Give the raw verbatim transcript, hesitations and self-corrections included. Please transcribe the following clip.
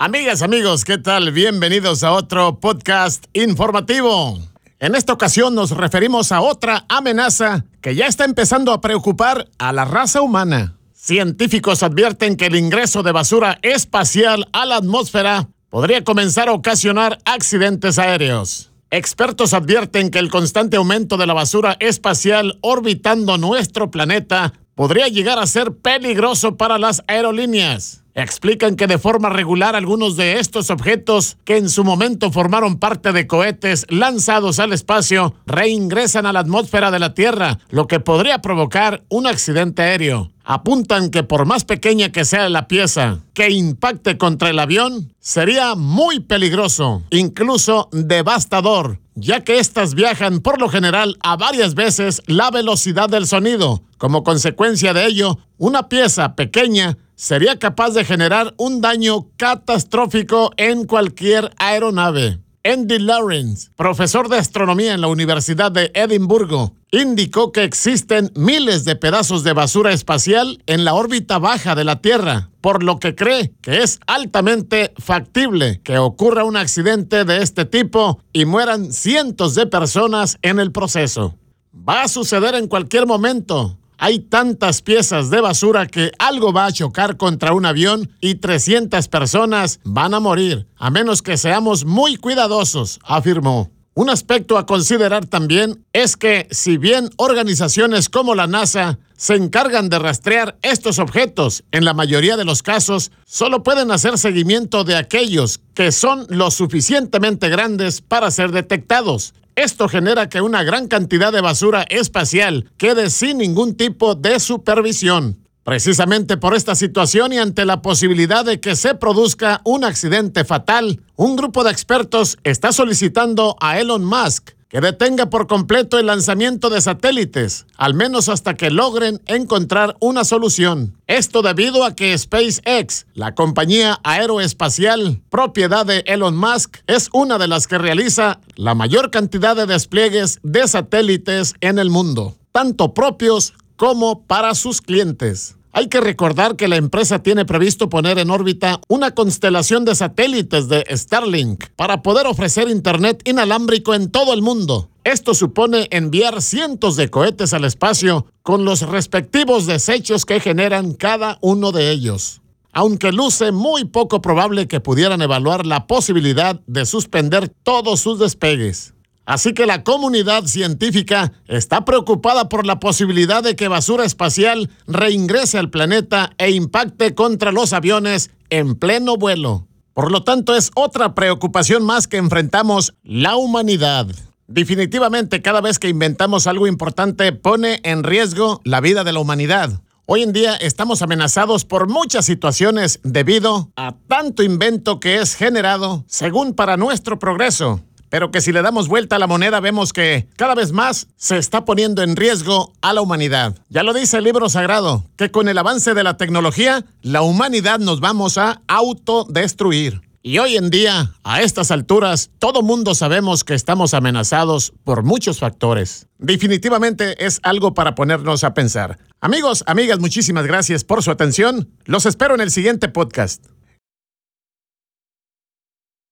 Amigas, amigos, ¿qué tal? Bienvenidos a otro podcast informativo. En esta ocasión nos referimos a otra amenaza que ya está empezando a preocupar a la raza humana. Científicos advierten que el ingreso de basura espacial a la atmósfera podría comenzar a ocasionar accidentes aéreos. Expertos advierten que el constante aumento de la basura espacial orbitando nuestro planeta podría llegar a ser peligroso para las aerolíneas. Explican que de forma regular algunos de estos objetos que en su momento formaron parte de cohetes lanzados al espacio reingresan a la atmósfera de la Tierra, lo que podría provocar un accidente aéreo. Apuntan que por más pequeña que sea la pieza que impacte contra el avión, sería muy peligroso, incluso devastador, ya que estas viajan por lo general a varias veces la velocidad del sonido. Como consecuencia de ello, una pieza pequeña sería capaz de generar un daño catastrófico en cualquier aeronave. Andy Lawrence, profesor de astronomía en la Universidad de Edimburgo, indicó que existen miles de pedazos de basura espacial en la órbita baja de la Tierra, por lo que cree que es altamente factible que ocurra un accidente de este tipo y mueran cientos de personas en el proceso. Va a suceder en cualquier momento. Hay tantas piezas de basura que algo va a chocar contra un avión y trescientas personas van a morir, a menos que seamos muy cuidadosos, afirmó. Un aspecto a considerar también es que, si bien organizaciones como la NASA se encargan de rastrear estos objetos, en la mayoría de los casos solo pueden hacer seguimiento de aquellos que son lo suficientemente grandes para ser detectados. Esto genera que una gran cantidad de basura espacial quede sin ningún tipo de supervisión. Precisamente por esta situación y ante la posibilidad de que se produzca un accidente fatal, un grupo de expertos está solicitando a Elon Musk que detenga por completo el lanzamiento de satélites, al menos hasta que logren encontrar una solución. Esto debido a que SpaceX, la compañía aeroespacial propiedad de Elon Musk, es una de las que realiza la mayor cantidad de despliegues de satélites en el mundo, tanto propios como para sus clientes. Hay que recordar que la empresa tiene previsto poner en órbita una constelación de satélites de Starlink para poder ofrecer internet inalámbrico en todo el mundo. Esto supone enviar cientos de cohetes al espacio con los respectivos desechos que generan cada uno de ellos. Aunque luce muy poco probable que pudieran evaluar la posibilidad de suspender todos sus despegues. Así que la comunidad científica está preocupada por la posibilidad de que basura espacial reingrese al planeta e impacte contra los aviones en pleno vuelo. Por lo tanto, es otra preocupación más que enfrentamos la humanidad. Definitivamente, cada vez que inventamos algo importante, pone en riesgo la vida de la humanidad. Hoy en día estamos amenazados por muchas situaciones debido a tanto invento que es generado según para nuestro progreso. Pero que si le damos vuelta a la moneda vemos que cada vez más se está poniendo en riesgo a la humanidad. Ya lo dice el libro sagrado, que con el avance de la tecnología, la humanidad nos vamos a autodestruir. Y hoy en día, a estas alturas, todo mundo sabemos que estamos amenazados por muchos factores. Definitivamente es algo para ponernos a pensar. Amigos, amigas, muchísimas gracias por su atención. Los espero en el siguiente podcast.